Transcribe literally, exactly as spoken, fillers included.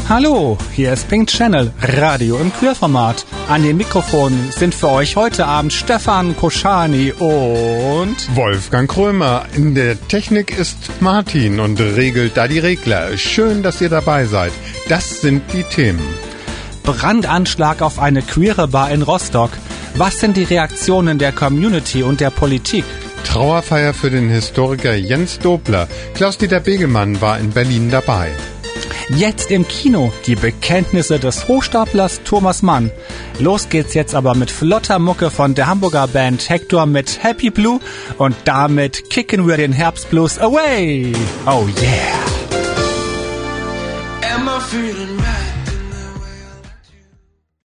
Hallo, hier ist Pink Channel, Radio im Queerformat. An den Mikrofonen sind für euch heute Abend Stefan Koschani und Wolfgang Krömer. In der Technik ist Martin und regelt da die Regler. Schön, dass ihr dabei seid. Das sind die Themen. Brandanschlag auf eine queere Bar in Rostock. Was sind die Reaktionen der Community und der Politik? Trauerfeier für den Historiker Jens Dobler. Klaus-Dieter Begemann war in Berlin dabei. Jetzt im Kino die Bekenntnisse des Hochstaplers Thomas Mann. Los geht's jetzt aber mit flotter Mucke von der Hamburger Band Hector mit Happy Blue und damit kicken wir den Herbstblues away. Oh yeah. Am I feeling